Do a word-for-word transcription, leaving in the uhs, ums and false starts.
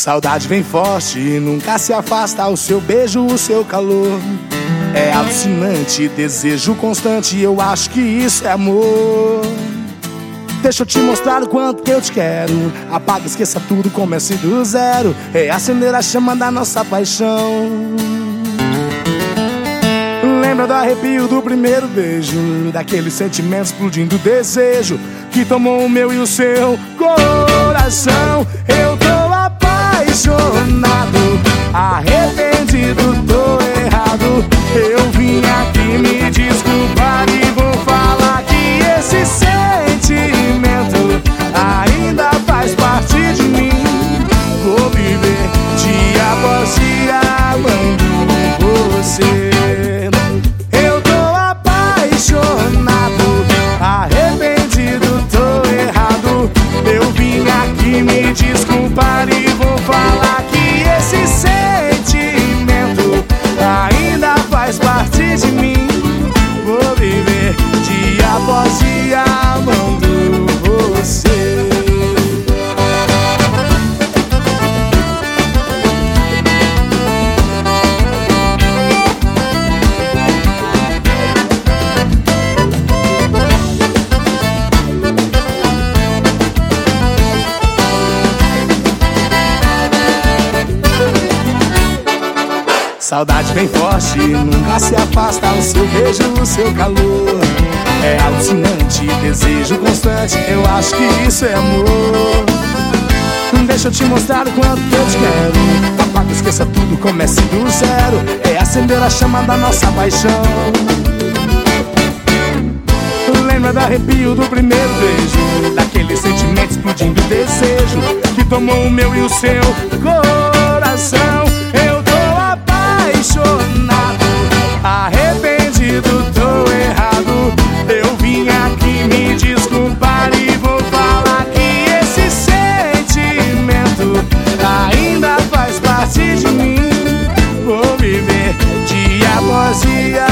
Saudade vem forte, nunca se afasta. O seu beijo, o seu calor é alucinante, desejo constante. Eu acho que isso é amor. Deixa eu te mostrar o quanto que eu te quero. Apaga, esqueça tudo, comece do zero. Reacender a chama da nossa paixão. Lembra do arrepio do primeiro beijo, daquele sentimento explodindo desejo que tomou o meu e o seu coração. Eu tô apaixonado, arrependido, tô errado. Eu vim aqui me desculpar e vou falar que esse sentimento ainda faz parte de mim. Vou viver dia após dia amando você. Eu tô apaixonado, arrependido, tô errado. Eu vim aqui me desculpar e vou falar que esse sentimento ainda faz parte de mim. Vou viver dia após dia amando você. Saudade bem forte, nunca se afasta. O seu beijo, o seu calor é alucinante, desejo constante. Eu acho que isso é amor. Deixa eu te mostrar o quanto que eu te quero. Apaga, esqueça tudo, comece do zero. É acender a chama da nossa paixão. Lembra do arrepio do primeiro beijo, daquele sentimento explodindo desejo que tomou o meu e o seu coração. Eu tô apaixonado, arrependido, tô errado. Eu vim aqui me desculpar e vou falar que esse sentimento ainda faz parte de mim. Vou viver dia após dia